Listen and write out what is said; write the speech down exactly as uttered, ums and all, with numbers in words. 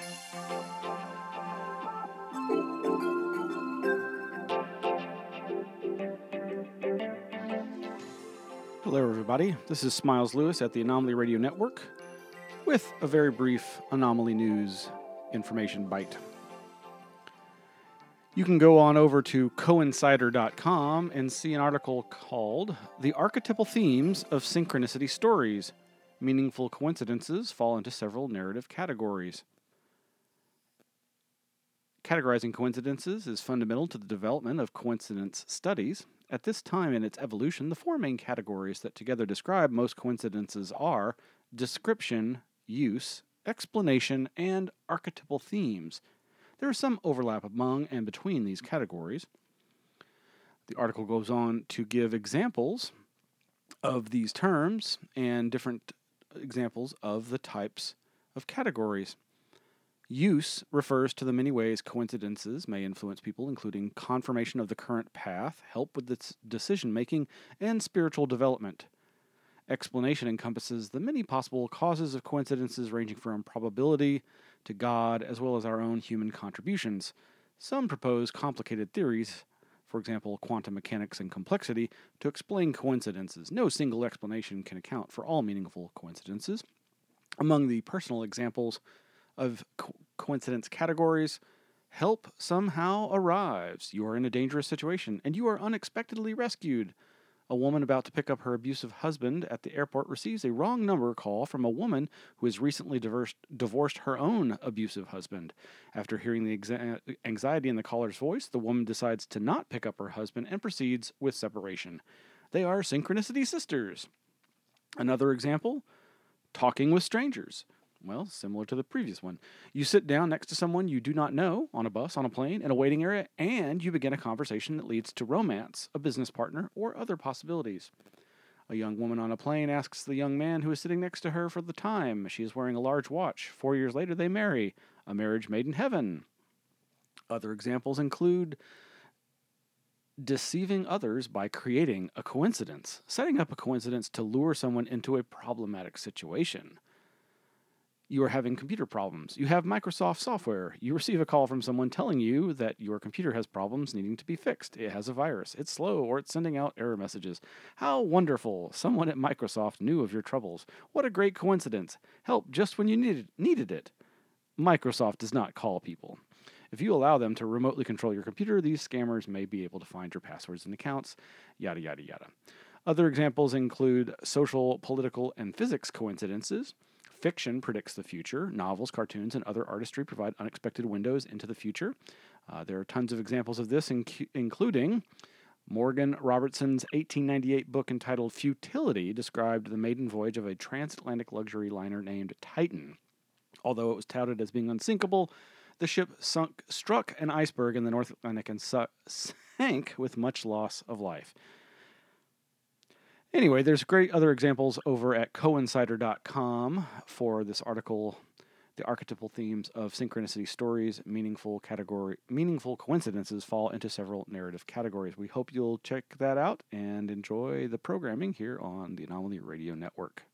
Hello, everybody. This is Smiles Lewis at the Anomaly Radio Network with a very brief Anomaly News information bite. You can go on over to coincider dot com and see an article called The Archetypal Themes of Synchronicity Stories. Meaningful coincidences fall into several narrative categories. Categorizing coincidences is fundamental to the development of coincidence studies. At this time in its evolution, the four main categories that together describe most coincidences are description, use, explanation, and archetypal themes. There is some overlap among and between these categories. The article goes on to give examples of these terms and different examples of the types of categories. Use refers to the many ways coincidences may influence people, including confirmation of the current path, help with its decision-making, and spiritual development. Explanation encompasses the many possible causes of coincidences ranging from probability to God, as well as our own human contributions. Some propose complicated theories, for example, quantum mechanics and complexity, to explain coincidences. No single explanation can account for all meaningful coincidences. Among the personal examples of co- coincidence categories, help somehow arrives. You are in a dangerous situation, and you are unexpectedly rescued. A woman about to pick up her abusive husband at the airport receives a wrong number call from a woman who has recently divorced, divorced her own abusive husband. After hearing the exa- anxiety in the caller's voice, the woman decides to not pick up her husband and proceeds with separation. They are synchronicity sisters. Another example, talking with strangers. Well, similar to the previous one. You sit down next to someone you do not know on a bus, on a plane, in a waiting area, and you begin a conversation that leads to romance, a business partner, or other possibilities. A young woman on a plane asks the young man who is sitting next to her for the time. She is wearing a large watch. Four years later, they marry. A marriage made in heaven. Other examples include deceiving others by creating a coincidence, setting up a coincidence to lure someone into a problematic situation. You are having computer problems. You have Microsoft software. You receive a call from someone telling you that your computer has problems needing to be fixed. It has a virus. It's slow, or it's sending out error messages. How wonderful. Someone at Microsoft knew of your troubles. What a great coincidence. Help just when you needed, needed it. Microsoft does not call people. If you allow them to remotely control your computer, these scammers may be able to find your passwords and accounts, yada, yada, yada. Other examples include social, political, and physics coincidences. Fiction predicts the future. Novels, cartoons, and other artistry provide unexpected windows into the future. Uh, there are tons of examples of this, inc- including Morgan Robertson's eighteen ninety-eight book entitled Futility described the maiden voyage of a transatlantic luxury liner named Titan. Although it was touted as being unsinkable, the ship sunk, struck an iceberg in the North Atlantic and su- sank with much loss of life. Anyway, there's great other examples over at coincider dot com for this article, The Archetypal Themes of Synchronicity Stories. Meaningful category, meaningful coincidences fall into several narrative categories. We hope you'll check that out and enjoy the programming here on the Anomaly Radio Network.